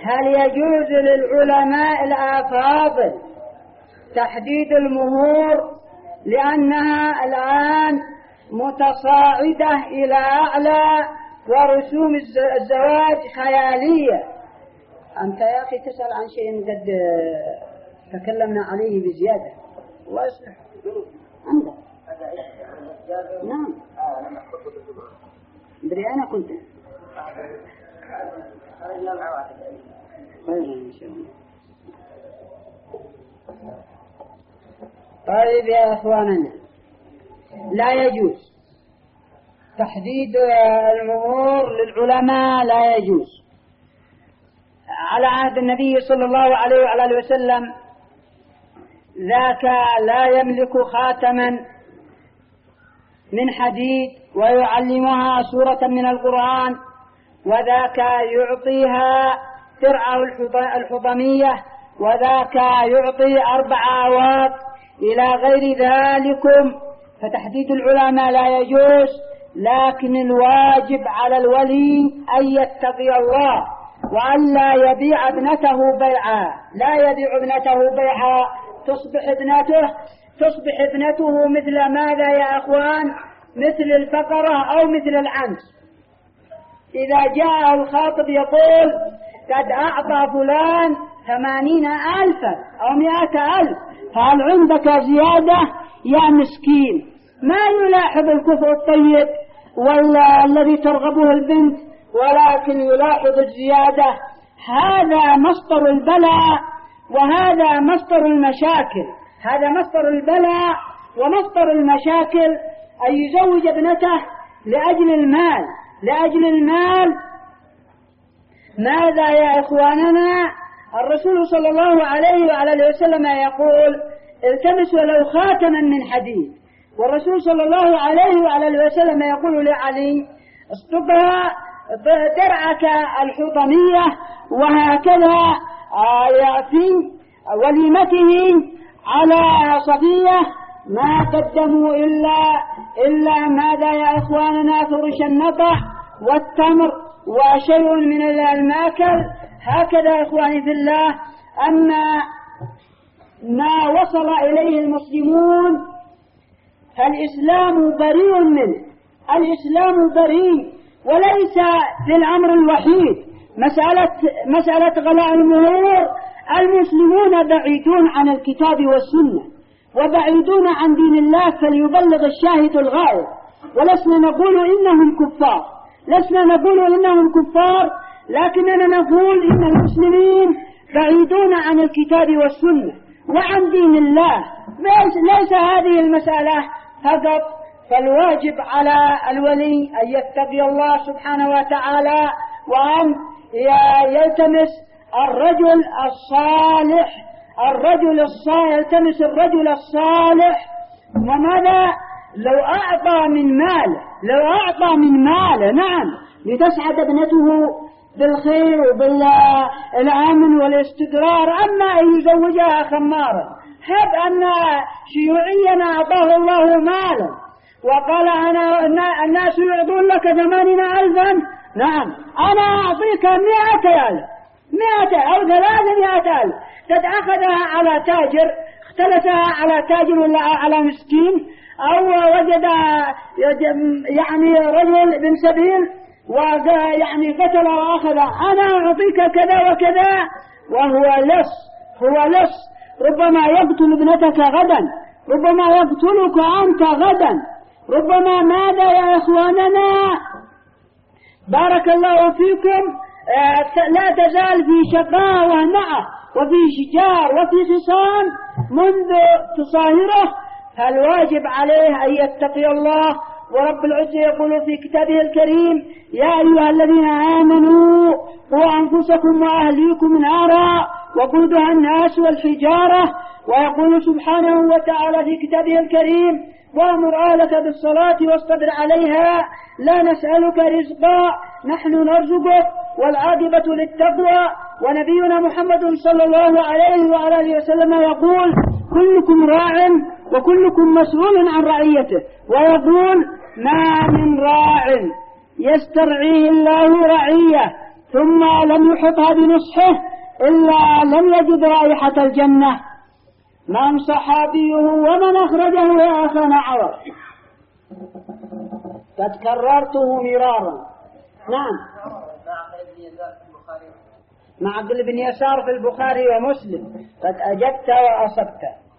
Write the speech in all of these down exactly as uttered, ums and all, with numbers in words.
هل يجوز للعلماء الأفاضل تحديد المهور لأنها الآن متصاعدة إلى أعلى ورسوم الزواج خيالية؟ أنت يا أخي تسأل عن شيء قد تكلمنا عليه بزيادة. الله يصلح عندك. نعم دري أنا كنت خير إن شاء الله. طيب يا أخواننا، لا يجوز تحديد المهور للعلماء، لا يجوز. على عهد النبي صلى الله عليه وعلى وسلم ذاك لا يملك خاتما من حديد ويعلمها سورة من القرآن، وذاك يعطيها ترعى الحضمية، وذاك يعطي أربع أواق إلى غير ذلكم. فتحديد العلماء لا يجوز، لكن الواجب على الولي أن يتقي الله وأن لا يبيع ابنته بيعا، لا يبيع ابنته بيعا. تصبح ابنته تصبح ابنته مثل ماذا يا أخوان؟ مثل الفقرة أو مثل العنز. إذا جاء الخاطب يقول قد أعطى فلان ثمانين ألفا أو مئة ألف، فهل عندك زيادة يا مسكين؟ ما يلاحظ الكفء الطيب ولا الذي ترغبه البنت، ولكن يلاحظ الزيادة. هذا مصدر البلاء وهذا مصدر المشاكل. هذا مصدر البلاء ومصدر المشاكل، أن يزوج ابنته لأجل المال. لأجل المال ماذا يا إخواننا؟ الرسول صلى الله عليه وعلى وسلم يقول التمسوا لو خاتما من حديد، والرسول صلى الله عليه وعلى وسلم يقول لعلي اصطبها درعك الحطمية. وهكذا في وليمته على صفية ما قدموا إلا إلا ماذا يا إخواننا؟ فرش النطح والتمر وشيء من الماكل. هكذا إخواني في الله. أما ما وصل إليه المسلمون فالإسلام بريء منه. الإسلام بريء، وليس في الأمر الوحيد مسألة مسألة غلاء المهور. المسلمون بعيدون عن الكتاب والسنة وبعيدون عن دين الله، فليبلغ الشاهد الغائب. ولسنا نقول إنهم كفار، لسنا نقول إنهم كفار، لكننا نقول إن المسلمين بعيدون عن الكتاب والسنة وعن دين الله. ليس هذه المسألة فقط، فالواجب على الولي أن يتقي الله سبحانه وتعالى، وأن يلتمس الرجل الصالح الرجل الصالح يلتمس الرجل الصالح. وماذا لو أعطى من ماله لو أعطى من ماله نعم لتسعد ابنته بالخير وبالأمن والاستقرار. أما أن يزوجها خمارا، هب أن شيوعيا أعطاه الله مالا وقال أنا الناس يعطون لك ثمانين ألفا، نعم أنا أعطيك مئة ألف مئة أو ثلاثمائة ألف. قد أخذها على تاجر، اختلسها على تاجر ولا على مسكين، أو وجد يعني رجل بن سبيل ويعني قتل وأخذ، أنا أعطيك كذا وكذا، وهو لص هو لص ربما يقتل ابنتك غدا، ربما يقتلك أنت غدا، ربما ماذا يا إخواننا؟ بارك الله فيكم. لا تزال في شقاء وهنعة وفي شجار وفي خصام منذ تصاهره. فالواجب عليه أن يتقي الله. ورب العزة يقول في كتابه الكريم يا أيها الذين آمنوا قوا أنفسكم وأهليكم نارا وقودها الناس والحجارة. ويقول سبحانه وتعالى في كتابه الكريم وأمر أهلك بالصلاة واصطبر عليها لا نسألك رزقا نحن نرزقك والعاقبة للتقوى. ونبينا محمد صلى الله عليه وآله وسلم يقول كلكم راع وكلكم مسؤول عن رعيته. ويقول ما من راع يسترعيه الله رعية ثم لم يحطها بنصحه إلا لم يجد رائحة الجنة. من صحابيه ومن أخرجه يا أخانا عوض؟ قد كررته مرارا. نعم. معقل بن يسار في البخاري ومسلم. قد أجبت وأصبت.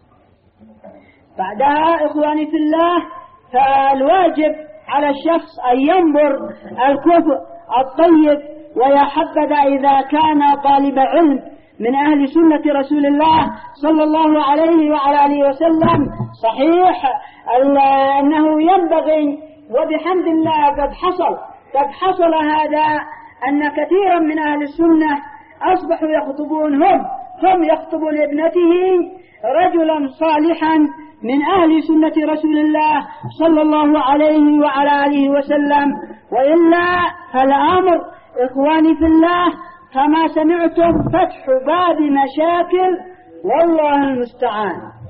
بعدها إخواني في الله، فالواجب على الشخص أن ينظر الكفء الطيب، ويا حبذا إذا كان طالب علم من أهل سنة رسول الله صلى الله عليه وعلى آله وسلم. صحيح أنه ينبغي، وبحمد الله قد حصل قد حصل هذا، أن كثيرا من أهل السنة أصبحوا يخطبون هم هم يخطبون لابنته رجلا صالحا من أهل سنة رسول الله صلى الله عليه وعلى آله وسلم. وإلا فالأمر إخواني في الله كما سمعتم فتح باب مشاكل، والله المستعان.